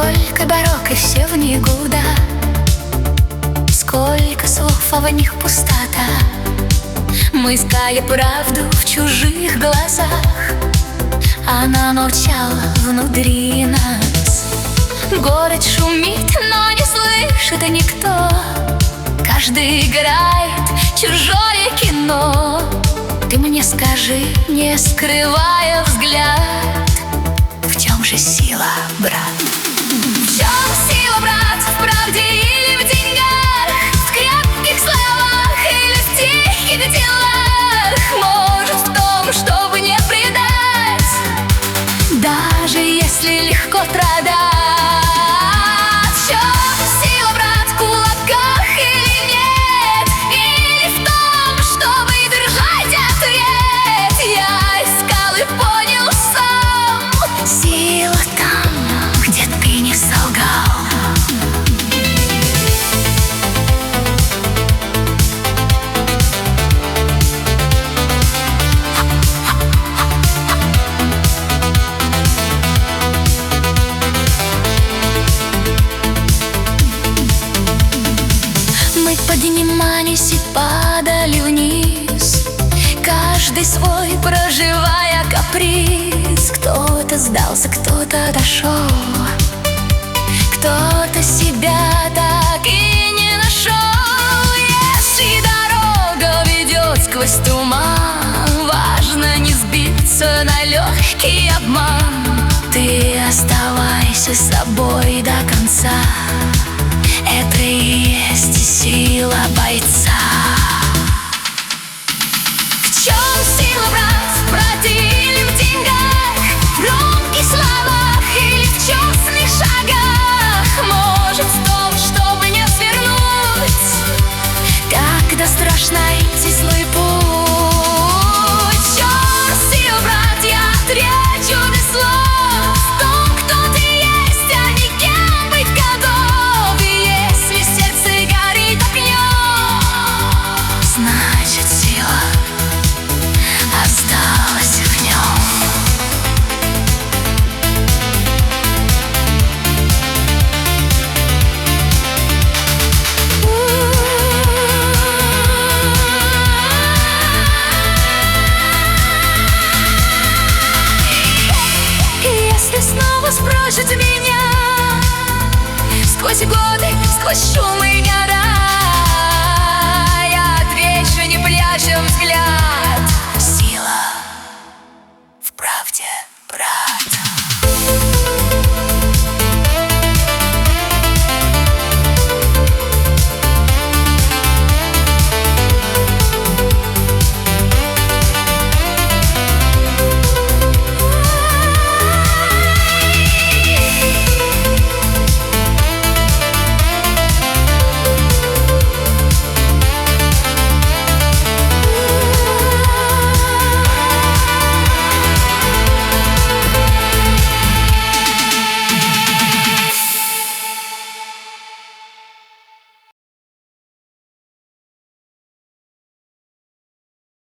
Сколько дорог и все в никуда, сколько слов, а в них пустота. Мы искали правду в чужих глазах, она молчала внутри нас. Город шумит, но не слышит никто, каждый играет чужое кино. Ты мне скажи, не скрывая взгляд, в чем же сила, брат? В чем сила, брат, в правде или в деньгах, в крепких словах или в тихих делах? Может, в том, чтобы не предать, даже если легко страдать. В чем сила, брат, в кулаках или нет? Или в том, чтобы держать ответ? Я искал и понял сам, сила там, где ты не солгал. Мы поднимались и падали вниз, каждый свой проживая каприз. Кто-то сдался, кто-то дошел, кто-то себя так и не нашел. Если дорога ведет сквозь туман, важно не сбиться на легкий обман. Ты оставайся собой до конца, это и есть сила бойца. В чем сила, брат, в правде или в деньгах, в громких словах или в честных шагах? Может, в том, чтобы не свернуть, когда страшно идти злой путь. В чем сила, брат, я отречу без слов, в том, кто ты есть, а не кем быть готов. И если сердце горит огнем, значит, сила осталась в нем. Если снова спросят меня, сквозь годы, сквозь шум и города,